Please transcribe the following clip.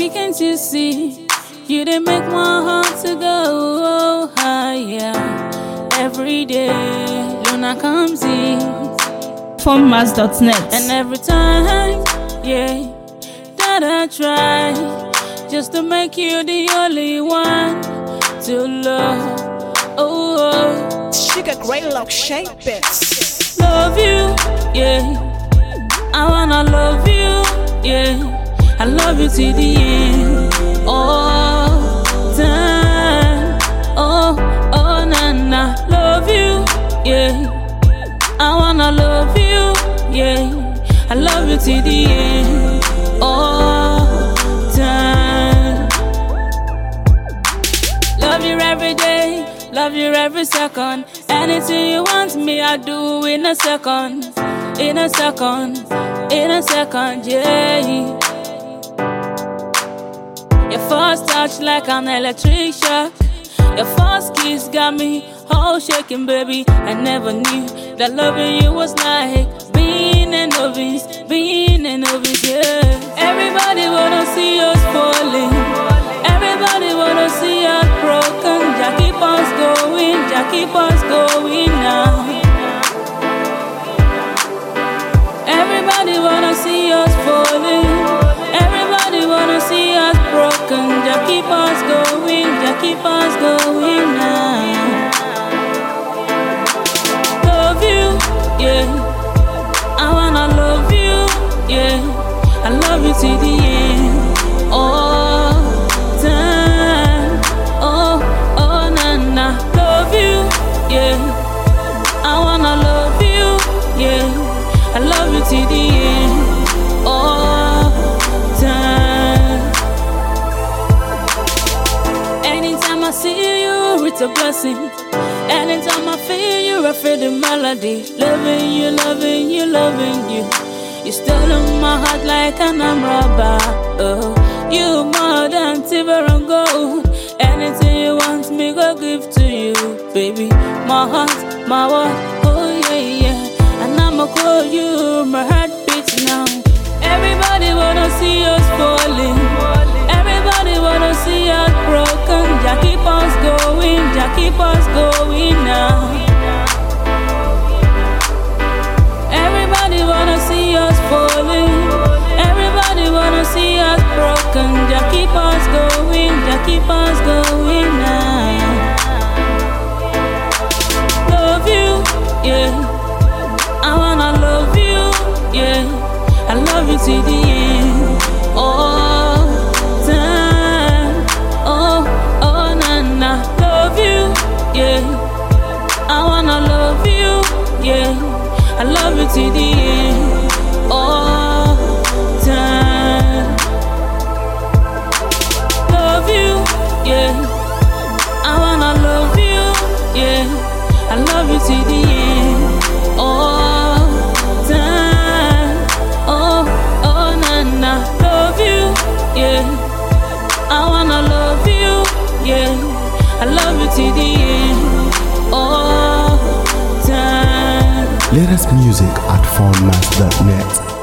Baby, can't you see? You didn't make my heart to go higher. Every day, Luna comes in. Formmas.net. And every time, yeah, that I try just to make you the only one to love. Oh, Sugar Great Lock Shape it. love you, yeah. I wanna love you, yeah. I love you till the end. Oh, time. Oh, na na. Love you, yeah. I wanna love you, yeah. I love you till the end. Oh, time. Love you every day, love you every second. Anything you want me, I do in a second. In a second, in a second, yeah. Your first touch like an electric shock. Your first kiss got me all shaking, baby. I never knew that loving you was like being a novice, yeah. Everybody wanna see us falling. Everybody wanna see us broken. Just keep us going now. Everybody wanna see us falling. Everybody wanna see us broken. Just keep us going now. Love you, yeah. I wanna love you, yeah. I love you till the end. Oh, time. Oh, na na. Love you, yeah. I wanna love you, yeah. I love you till the end. Oh, time. Anytime I see you, it's a blessing. Anytime I feel you, I feel the melody. Loving you, loving you, loving you. You still in my heart like an rubber. Oh, you more than silver and gold. Anything you want me, go give to you, baby. My heart, my world, oh yeah, yeah. And I'ma call you my heartbeat now. Everybody wanna see us falling. Everybody wanna see us broken. Just keep us going now. Everybody wanna see us falling. Everybody wanna see us broken. Just keep us going now. Love you, yeah. I wanna love you, yeah. I love you till the end. Oh, time. Oh, na na. Love you, yeah. I wanna love you, yeah. I love you till the end. Oh, time. Love you, yeah. I wanna love you, yeah. I love you till the end. Oh, time. Oh, na na. Love you, yeah. I wanna love you, yeah. I love you till the end. Oh, time. Latest music at Formmas.net.